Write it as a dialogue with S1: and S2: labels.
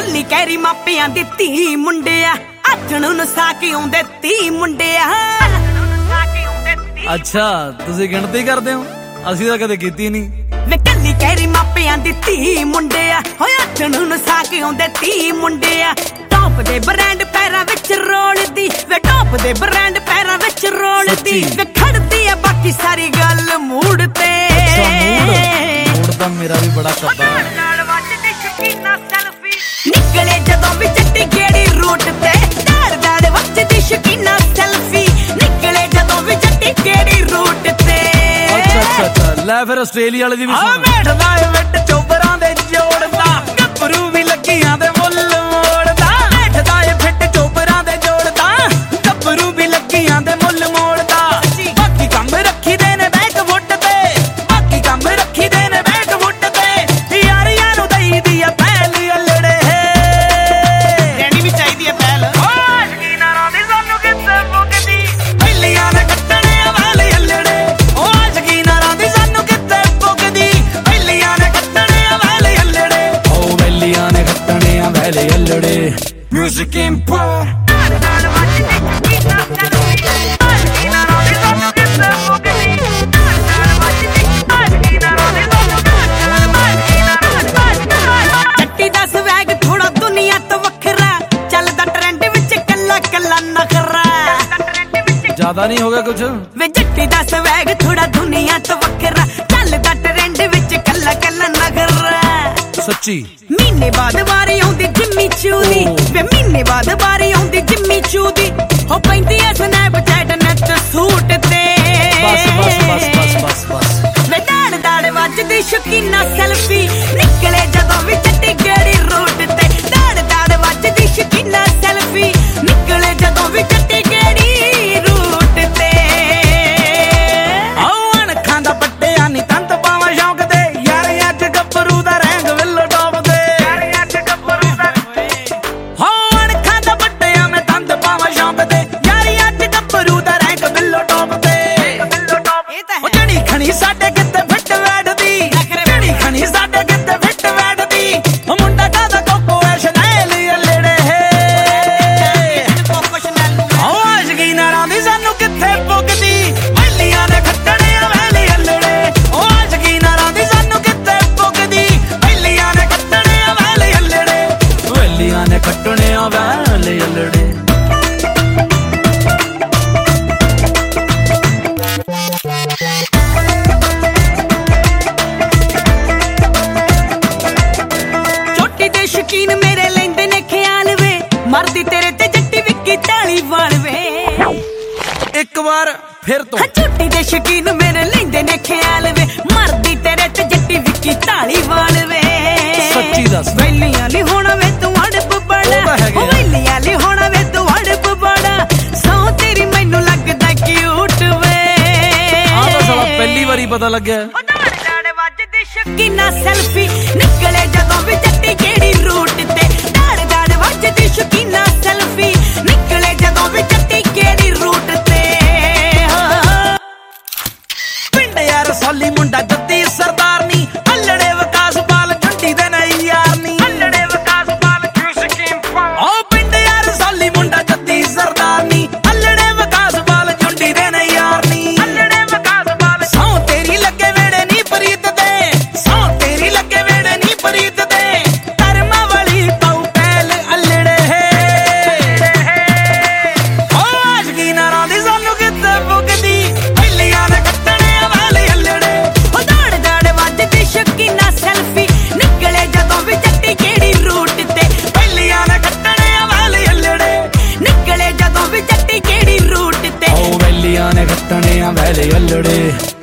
S1: ਕੱਲੀ ਕਹਿਰੀ ਮਾਪਿਆਂ ਦੀ ਧੀ ਮੁੰਡਿਆ ਆਥਣ ਨੂੰ ਨਸਾ ਕੇ ਆਉਂਦੇ 30 ਮੁੰਡਿਆ।
S2: ਅੱਛਾ ਤੁਸੀਂ ਗਿਣਤੀ ਕਰਦੇ ਹੋ, ਅਸੀਂ ਤਾਂ ਕਦੇ ਕੀਤੀ ਨਹੀਂ।
S1: ਵੇ ਕੱਲੀ ਕਹਿਰੀ ਮਾਪਿਆਂ ਦੀ ਧੀ ਮੁੰਡਿਆ ਹੋਏ ਆਥਣ ਨੂੰ ਨਸਾ ਕੇ ਆਉਂਦੇ 30 ਮੁੰਡਿਆ। ਟੌਪ ਦੇ ਬ੍ਰਾਂਡ ਪੈਰਾਂ ਵਿੱਚ ਰੋਲਦੀ ਵੇ ਟੌਪ ਦੇ ਬ੍ਰਾਂਡ ਪੈਰਾਂ ਵਿੱਚ ਰੋਲਦੀ ਵੇ ਖੜਦੀ ਆ ਬਾਕੀ ਸਾਰੀ ਗੱਲ ਮੂਡ ਤੇ।
S2: ਮੂਡ ਤਾਂ ਮੇਰਾ ਵੀ ਬੜਾ ਕੱਬਾ
S1: ਨਿਕਲੇ ਜਦੋਂ ਵੀ ਚੱਟੀ ਗੇੜੀ ਰੂਟ ਤੇ ਦਾੜ ਦਾੜ ਵੱਜਦੀ ਸ਼ਕੀਨਾ ਸੈਲਫੀ ਨਿਕਲੇ ਜਦੋਂ ਵੀ ਚੱਟੀ ਗੇੜੀ ਰੂਟ ਤੇ।
S2: ਅੱਛਾ ਲੈ ਫਿਰ ਆਸਟ੍ਰੇਲੀਆ ਵਾਲੇ ਦੀ ਵੀ ਸੁਣ।
S3: ਬੈਠਦਾ ਏ ਵਿੱਚ ਚੋਬਰਾਂ ਦੇ ਜੋੜਦਾ ਗੱਭਰੂ ਵੀ ਲੱਗੀਆਂ ਦੇ ਮੁੱਲ ਮੋੜਦਾ। ਬੈਠਦਾ ਏ ਫਿੱਟ ਚੋਬਰਾਂ ਦੇ ਜੋੜਦਾ ਗੱਭਰੂ ਵੀ ਲੱਗੀਆਂ ਦੇ ਮੁੱਲ ਮੋੜਦਾ। ਬਾਕੀ ਕੰਮ ਰੱਖੀ ਦੇ ਨੇ ਬੈਕ ਫੁੱਟ ਤੇ ਬਾਕੀ ਕੰਮ ਰੱਖੀ ਦੇ ਨੇ ਬੈਕ ਫੁੱਟ ਤੇ ਯਾਰੀਆਂ ਨੂੰ ਦਈ ਦੀ ਆ ਪਹਿਲ ਅਲੜੇ ਰਹਿਣੀ ਵੀ ਚਾਹੀਦੀ ਆ ਪਹਿਲ। ਆਸ਼ਕੀ ਨਾਰਾਂ ਦੀ ਸਾਨੂੰ ਕਿੱਥੇ ਮੁੱਕਦੀ ਪਹਿਲੀਆਂ ਨੇ ਕੱਟਣੇ ਆ ਵਾਲ ਅਲੜੇ। ਆਸ਼ਕੀ ਨਾਰਾਂ ਦੀ ਸਾਨੂੰ ਕਿੱਥੇ ਮੁੱਕਦੀ ਪਹਿਲੀਆਂ ਨੇ ਕੱਟਣੇ ਆ ਵਾਲ ਅਲੜੇ।
S2: ਓ ਵੈਲੀਆਂ ਨੇ ਕੱਟਣੇ ਆ ਵੈਲੇ ਅਲੜੇ।
S3: ਮਿਊਜ਼ਿਕ ਇੰਪੋਰ
S1: ਚੱਟੀ ਦਾ ਸਵੈਗ ਥੋੜਾ ਦੁਨੀਆ ਤੋਂ ਵੱਖਰਾ ਚੱਲਦਾ ਟ੍ਰੈਂਡ ਵਿੱਚ ਕੱਲਾ ਕੱਲਾ ਨਖਰਾ।
S2: ਜ਼ਿਆਦਾ ਨਹੀਂ ਹੋ ਗਿਆ ਕੁਝ
S1: ਵੇ ਜੱਟੀ ਦਾ ਸਵੈਗ ਥੋੜਾ ਦੁਨੀਆ ਤੋਂ ਵੱਖਰਾ ਚੱਲਦਾ ਟ੍ਰੈਂਡ ਵਿੱਚ ਕੱਲਾ ਕੱਲਾ ਨਖਰਾ।
S2: ਸੱਚੀ
S1: ਮਹੀਨੇ ਬਾਅਦ ਵਾਰੀ ਆਉਂਦੀ ਜਿੰਮੀ ਚੂ ਦੀ ਵੇ ਮਹੀਨੇ ਬਾਅਦ ਵਾਰੀ ਆਉਂਦੀ ਜਿੰਮੀ ਚੂ ਦੀ ਹੋ ਪੈਂਦੀ ਐ ਸਨੈਪਚੈਟ ਨੈਟ ਸੂਟ ਤੇ।
S2: ਬਸ
S1: ਵੇ ਦਾੜ ਦਾੜ ਵੱਜਦੀ ਸ਼ਕੀਨਾ ਸੈਲਫੀ ਨਿਕਲੇ ਜਦੋਂ ਵੀ ਚੱਟੀ ਗੇੜੀ ਰੂਟ ਤੇ। ਦਾੜ ਦਾੜ ਵੱਜਦੀ ਸ਼ਕੀਨਾ ਸੈਲਫੀ ਨਿਕਲੇ ਜਦੋਂ ਵੀ ਚੱਟੀ ਗੇੜੀ ਰੂਟ ਤੇ।
S3: ਅਣਖਾਂ ਦਾ ਪੱਟਿਆ ਨੀ ਤੰਤ ਪਾਵਾਂ ਸ਼ੌਂਕ ਦੇ ਯਾਰ ਅੱਜ ਗੱਭਰੂ ਦਾ ਰੰਗ ਵਿੱਲੋ ਟੋਪ ਦੇ। ਅਣਖਾਂ ਦਾ ਪੱਟਿਆ ਮੈਂ ਤੰਤ ਪਾਵਾਂ ਸ਼ੌਂਕ ਦੇ ਯਾਰ ਅੱਜ ਗੱਭਰੂ ਦਾ ਰੰਗ ਵਿੱਲੋ ਟੋਪ ਤੇ। ਉਹ ਜਣੀ ਖਣੀ ਸਾਡੇ ਕਿਤੇ ਫਿੱਟ ਬੈਠਦੀ ਜਣੀ ਖਣੀ ਸਾਡੇ ਕਿਤੇ ਫਿੱਟ ਬੈਠਦੀ ਉਹ ਮੁੰਡਾ ਕਾਦਾ ਕੋਕੋ ਐ ਸ਼ਨੈਲ ਅਲੜੇ। ਆਸ਼ਕੀ ਨਾਰਾਂ ਦੀ ਸਾਨੂੰ ਕਿੱਥੇ ਪੁੱਗਦੀ ਵੈਲੀਆਂ ਨੇ ਖੱਟਣੇ ਆ ਵੈਲੇ ਅਲੜੇ। ਆਸ਼ਕੀ ਨਾਰਾਂ ਦੀ ਸਾਨੂੰ ਕਿੱਥੇ ਪੁੱਗਦੀ ਵੈਲੀਆਂ ਨੇ ਖੱਟਣੇ ਆ ਵੈਲੇ ਅਲੜੇ।
S2: ਵੈਲੀਆਂ ਨੇ ਕੱਟਣੇ ਆ ਵੈਲੇ ਅਲੜੇ।
S1: ਚੋਟੀ ਦੇ ਸ਼ਕੀਨ ਮੇਰੇ ਲੈਂਦੇ ਨੇ ਖਿਆਲ ਵੇ ਮਰਦੀ ਤੇਰੇ ਤੇ ਜੱਟੀ ਵਿੱਕੀ ਢਾਲੀ ਵਾਲ ਵੇ।
S2: ਇੱਕ ਵਾਰ ਫਿਰ ਤੋਂ
S1: ਚੋਟੀ ਦੇ ਸ਼ਕੀਨ ਮੇਰੇ ਲੈਂਦੇ ਨੇ ਖਿਆਲ ਵੇ ਮਰਦੀ ਤੇਰੇ ਤੇ ਜੱਟੀ ਵਿੱਕੀ ਢਾਲੀ ਵਾਲ ਵੇ।
S2: ਸੱਚੀ ਦੱਸ
S1: ਵੈਲੀਆਂ ਲਈ ਹੋਣਾ ਵੇ ਤੂੰ ਅੜਪ ਬੜਾ ਉਹ ਵੈਲੀਆਂ ਲਈ ਹੋਣਾ ਵੇ ਤੂੰ ਅੜਪ ਬੜਾ ਸੌ ਤੇਰੀ ਮੈਨੂੰ ਲੱਗਦਾ ਕਿਊਟ ਵੇ।
S2: ਆਹ ਤਾਂ ਸਾਲਾ ਪਹਿਲੀ ਵਾਰੀ ਪਤਾ ਲੱਗਿਆ।
S1: ਦਾੜ ਵੱਜਦੀ ਸ਼ਕੀਨਾ ਸੈਲਫੀ ਨਿਕਲੇ ਜਦੋਂ ਵੀ ਜੱਟੀ ਕਿਹੜੀ ਰੂਟ ਤੇ। ਦਾੜ ਵੱਜਦੀ ਸ਼ਕੀਨਾ ਸੈਲਫੀ ਨਿਕਲੇ ਜਦੋਂ ਵੀ ਜੱਟੀ ਕਿਹੜੀ ਰੂਟ ਤੇ।
S3: ਪਿੰਡ ਯਾਰ ਸੋਲੀ ਮੁੰਡਾ ਜੱਤੀ ਸਰਦਾਰ ਨੀ ਅਲੜੇ ਵਿਕਾਸ ਪਾਲ ਝੁੰਡੀ ਦੇ ਨਹੀਂ ਯਾਰ ਨੀ ਅਲੜੇ ਵਿਕਾਸ ਪਾਲ ਮਿਊਜ਼ਿਕ ਇੰਪੋਰ। ਓ ਪਿੰਡ ਯਾਰ ਸੋਲੀ ਮੁੰਡਾ ਜੱਤੀ ਸਰਦਾਰ ਨੀ ਅਲੜੇ ਵਿਕਾਸ ਪਾਲ ਝੁੰਡੀ ਦੇ ਨਹੀਂ ਯਾਰ ਨੀ ਅਲੜੇ ਵਿਕਾਸ ਪਾਲ। ਸੌ ਤੇਰੀ ਲੱਗੇ ਵੇੜੇ ਨੀ ਪ੍ਰੀਤ ਦੇ ਸੌ ਤੇਰੀ ਲੱਗੇ ਵੇੜੇ ਨੀ ਪ੍ਰੀਤ ਦੇ ਕਰਮਾਂ ਵਾਲੀ ਪਾਉ ਪਹਿਲ ਅਲੜੇ। ਓ ਆਸ਼ਕੀ ਨਾਰਾਂ ਦੀ ਸਾਨੂੰ ਕਿੱਥੇ ਪੁੱਗਦੀ ਵੈਲੀਆਂ ਨੇ ਕੱਟਣੇ ਆ ਵਾਲੇ ਅਲੜੇ।
S1: ਉਹ ਦਾੜ ਵੱਜਦੀ ਸ਼ਕੀਨਾ ਸੈਲਫੀ ਨਿਕਲੇ ਜਦੋਂ ਵੀ ਜੱਟੀ ਕਿਹੜੀ ਰੂਟ ਤੇ।
S3: ਵੈਲੀਆਂ ਨੇ ਕੱਟਣੇ ਆ ਵਾਲੇ ਅਲੜੇ।
S1: ਨਿਕਲੇ ਜਦੋਂ ਵੀ ਜੱਟੀ ਕਿਹੜੀ ਰੂਟ ਤੇ।
S2: ਓ ਵੈਲੀਆਂ ਨੇ ਕੱਟਣੇ ਆ ਵੈਲੇ ਅਲੜੇ।